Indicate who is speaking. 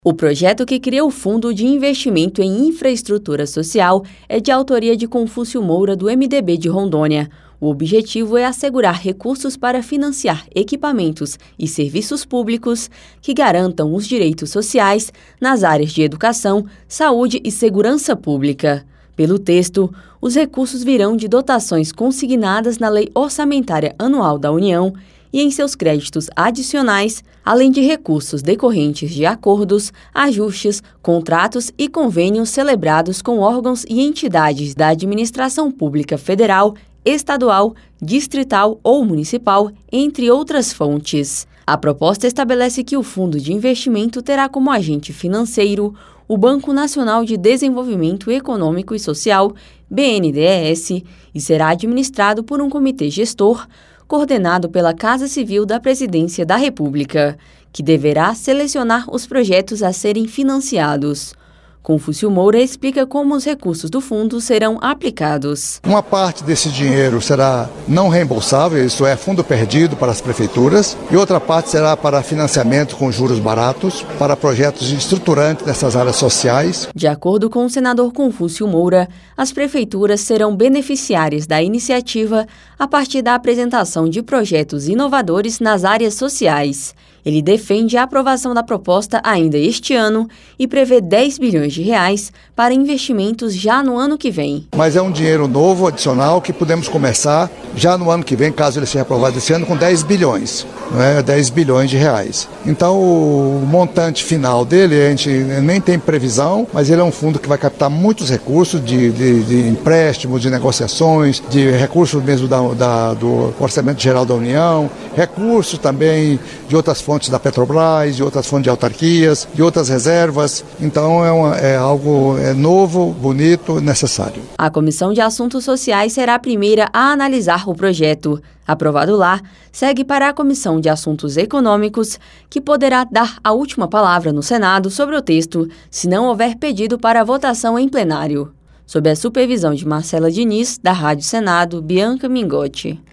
Speaker 1: O projeto que cria o Fundo de Investimento em Infraestrutura Social é de autoria de Confúcio Moura, do MDB de Rondônia. O objetivo é assegurar recursos para financiar equipamentos e serviços públicos que garantam os direitos sociais nas áreas de educação, saúde e segurança pública. Pelo texto, os recursos virão de dotações consignadas na Lei Orçamentária Anual da União e em seus créditos adicionais, além de recursos decorrentes de acordos, ajustes, contratos e convênios celebrados com órgãos e entidades da administração pública federal, estadual, distrital ou municipal, entre outras fontes. A proposta estabelece que o Fundo de Investimento terá como agente financeiro o Banco Nacional de Desenvolvimento Econômico e Social, BNDES, e será administrado por um comitê gestor, coordenado pela Casa Civil da Presidência da República, que deverá selecionar os projetos a serem financiados. Confúcio Moura explica como os recursos do fundo serão aplicados.
Speaker 2: Uma parte desse dinheiro será não reembolsável, isso é fundo perdido para as prefeituras, e outra parte será para financiamento com juros baratos, para projetos estruturantes nessas áreas sociais.
Speaker 1: De acordo com o senador Confúcio Moura, as prefeituras serão beneficiárias da iniciativa a partir da apresentação de projetos inovadores nas áreas sociais. Ele defende a aprovação da proposta ainda este ano e prevê 10 bilhões de reais para investimentos já no ano que vem.
Speaker 2: Mas é um dinheiro novo, adicional, que podemos começar já no ano que vem, caso ele seja aprovado esse ano, com 10 bilhões, não é? 10 bilhões de reais. Então o montante final dele, a gente nem tem previsão, mas ele é um fundo que vai captar muitos recursos de empréstimos, de negociações, de recursos mesmo do Orçamento Geral da União, recursos também de outras fontes da Petrobras, de outras fontes de autarquias, de outras reservas. Então é algo novo, bonito, necessário.
Speaker 1: A Comissão de Assuntos Sociais será a primeira a analisar o projeto. Aprovado lá, segue para a Comissão de Assuntos Econômicos, que poderá dar a última palavra no Senado sobre o texto, se não houver pedido para votação em plenário. Sob a supervisão de Marcela Diniz, da Rádio Senado, Bianca Mingotti.